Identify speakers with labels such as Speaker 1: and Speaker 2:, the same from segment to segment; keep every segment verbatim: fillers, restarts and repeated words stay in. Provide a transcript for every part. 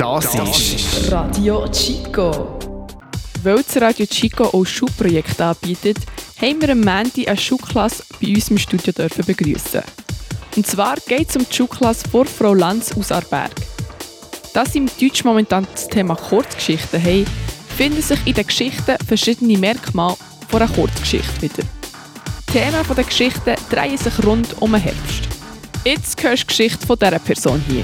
Speaker 1: Das ist
Speaker 2: Radio Chico.
Speaker 3: Weil das Radio Chico auch Schulprojekte anbietet, haben wir am Montag eine Schulklasse bei uns im Studio begrüßen. Und zwar geht es um die Schulklasse vor Frau Lanz aus Aarberg. Da sie im Deutsch momentan das Thema Kurzgeschichten haben, finden sich in den Geschichten verschiedene Merkmale von einer Kurzgeschichte wieder. Die Themen der Geschichten drehen sich rund um den Herbst. Jetzt hörst du die Geschichte von dieser Person hier.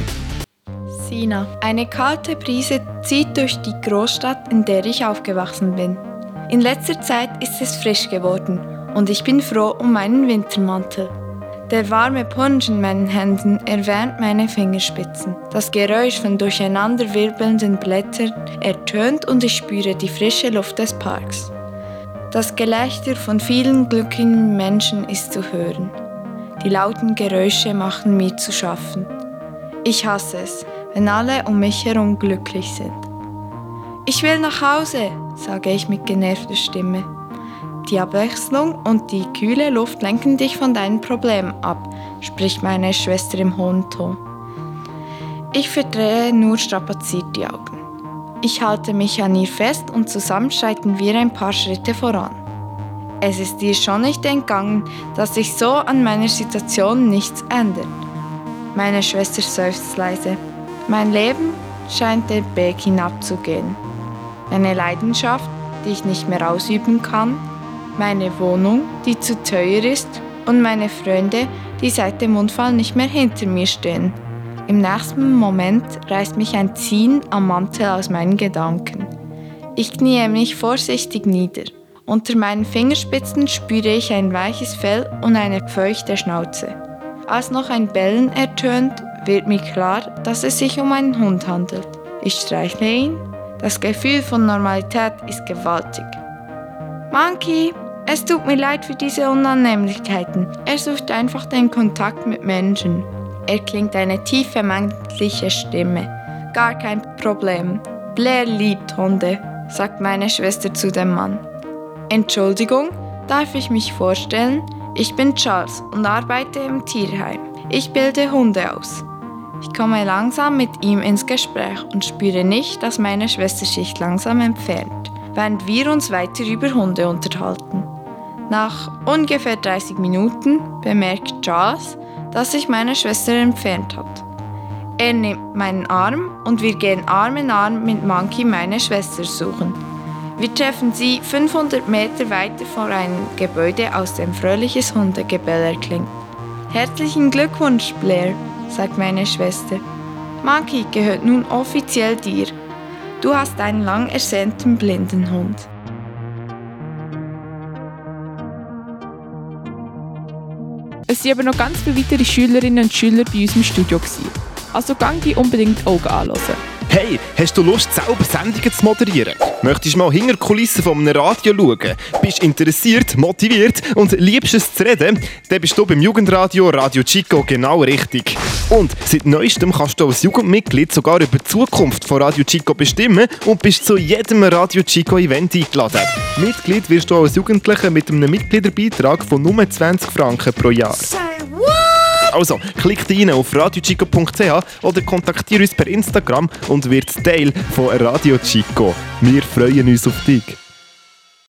Speaker 4: Sina. Eine kalte Brise zieht durch die Großstadt, in der ich aufgewachsen bin. In letzter Zeit ist es frisch geworden und ich bin froh um meinen Wintermantel. Der warme Punsch in meinen Händen erwärmt meine Fingerspitzen. Das Geräusch von durcheinanderwirbelnden Blättern ertönt und ich spüre die frische Luft des Parks. Das Gelächter von vielen glücklichen Menschen ist zu hören. Die lauten Geräusche machen mir zu schaffen. Ich hasse es, wenn alle um mich herum glücklich sind. Ich will nach Hause, sage ich mit genervter Stimme. Die Abwechslung und die kühle Luft lenken dich von deinen Problemen ab, spricht meine Schwester im hohen Ton. Ich verdrehe nur strapaziert die Augen. Ich halte mich an ihr fest und zusammen schreiten wir ein paar Schritte voran. Es ist dir schon nicht entgangen, dass sich so an meiner Situation nichts ändert. Meine Schwester seufzt leise. Mein Leben scheint den Berg hinabzugehen. Eine Leidenschaft, die ich nicht mehr ausüben kann, meine Wohnung, die zu teuer ist und meine Freunde, die seit dem Unfall nicht mehr hinter mir stehen. Im nächsten Moment reißt mich ein Ziehen am Mantel aus meinen Gedanken. Ich kniee mich vorsichtig nieder. Unter meinen Fingerspitzen spüre ich ein weiches Fell und eine feuchte Schnauze. Als noch ein Bellen ertönt, wird mir klar, dass es sich um einen Hund handelt. Ich streichle ihn. Das Gefühl von Normalität ist gewaltig. Monkey, es tut mir leid für diese Unannehmlichkeiten. Er sucht einfach den Kontakt mit Menschen. Er klingt eine tiefe männliche Stimme. Gar kein Problem. Blair liebt Hunde, sagt meine Schwester zu dem Mann. Entschuldigung, darf ich mich vorstellen? Ich bin Charles und arbeite im Tierheim. Ich bilde Hunde aus. Ich komme langsam mit ihm ins Gespräch und spüre nicht, dass meine Schwester sich langsam entfernt, während wir uns weiter über Hunde unterhalten. Nach ungefähr dreißig Minuten bemerkt Charles, dass sich meine Schwester entfernt hat. Er nimmt meinen Arm und wir gehen Arm in Arm mit Monkey meine Schwester suchen. Wir treffen sie fünfhundert Meter weiter vor einem Gebäude, aus dem fröhliches Hundegebell erklingt. Herzlichen Glückwunsch, Blair, sagt meine Schwester. Monkey gehört nun offiziell dir. Du hast einen lang ersehnten blinden Hund.
Speaker 3: Es waren aber noch ganz viele weitere Schülerinnen und Schüler bei uns im Studio gewesen. Also gang die unbedingt Augen anhören.
Speaker 1: Hey, hast du Lust, selber Sendungen zu moderieren? Möchtest du mal hinter die Kulissen von einem Radio schauen? Bist interessiert, motiviert und liebst es zu reden? Dann bist du beim Jugendradio Radio Chico genau richtig. Und seit neuestem kannst du als Jugendmitglied sogar über die Zukunft von Radio Chico bestimmen und bist zu jedem Radio Chico Event eingeladen. Mitglied wirst du als Jugendlicher mit einem Mitgliederbeitrag von nur zwanzig Franken pro Jahr. Also, klick rein auf radio chico punkt c h oder kontaktiere uns per Instagram und wird Teil von Radio Chico. Wir freuen uns auf dich.